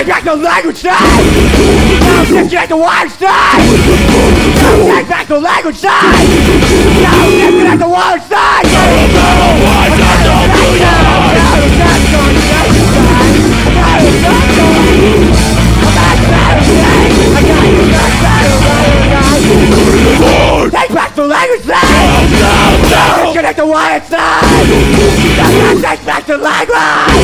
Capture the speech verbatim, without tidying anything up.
Take back the language side! Now disconnect the wire side! Now take back the language side! Now disconnect the wire side! Take back the language side! Disconnect the wire side! Now take back the language!